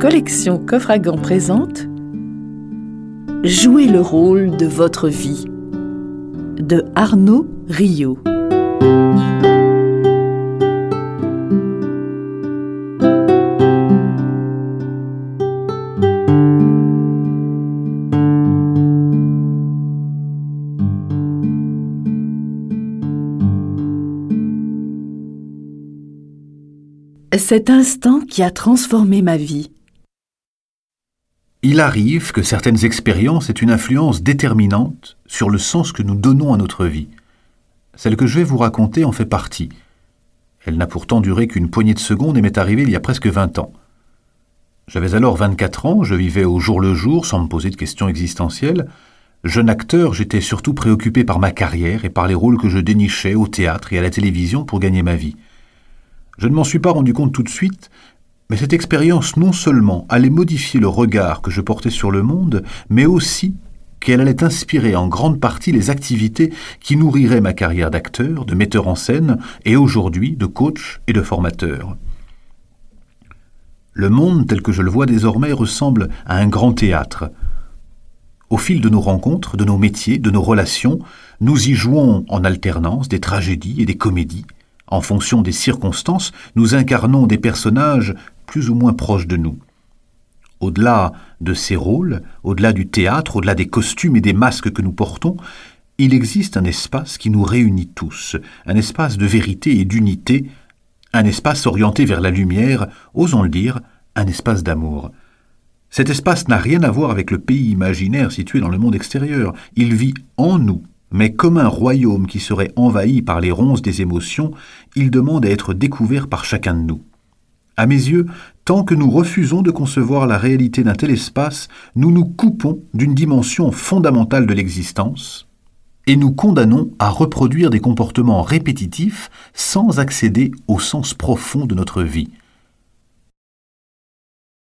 collection Coffre-à-Gants présente Jouez le rôle de votre vie de Arnaud Riot. Cet instant qui a transformé ma vie. Il arrive que certaines expériences aient une influence déterminante sur le sens que nous donnons à notre vie. Celle que je vais vous raconter en fait partie. Elle n'a pourtant duré qu'une poignée de secondes et m'est arrivée il y a presque 20 ans. J'avais alors 24 ans, je vivais au jour le jour sans me poser de questions existentielles. Jeune acteur, j'étais surtout préoccupé par ma carrière et par les rôles que je dénichais au théâtre et à la télévision pour gagner ma vie. Je ne m'en suis pas rendu compte tout de suite, mais cette expérience non seulement allait modifier le regard que je portais sur le monde, mais aussi qu'elle allait inspirer en grande partie les activités qui nourriraient ma carrière d'acteur, de metteur en scène et aujourd'hui de coach et de formateur. Le monde tel que je le vois désormais ressemble à un grand théâtre. Au fil de nos rencontres, de nos métiers, de nos relations, nous y jouons en alternance des tragédies et des comédies. En fonction des circonstances, nous incarnons des personnages plus ou moins proches de nous. Au-delà de ces rôles, au-delà du théâtre, au-delà des costumes et des masques que nous portons, il existe un espace qui nous réunit tous, un espace de vérité et d'unité, un espace orienté vers la lumière, osons le dire, un espace d'amour. Cet espace n'a rien à voir avec le pays imaginaire situé dans le monde extérieur. Il vit en nous. Mais comme un royaume qui serait envahi par les ronces des émotions, il demande à être découvert par chacun de nous. À mes yeux, tant que nous refusons de concevoir la réalité d'un tel espace, nous nous coupons d'une dimension fondamentale de l'existence et nous condamnons à reproduire des comportements répétitifs sans accéder au sens profond de notre vie.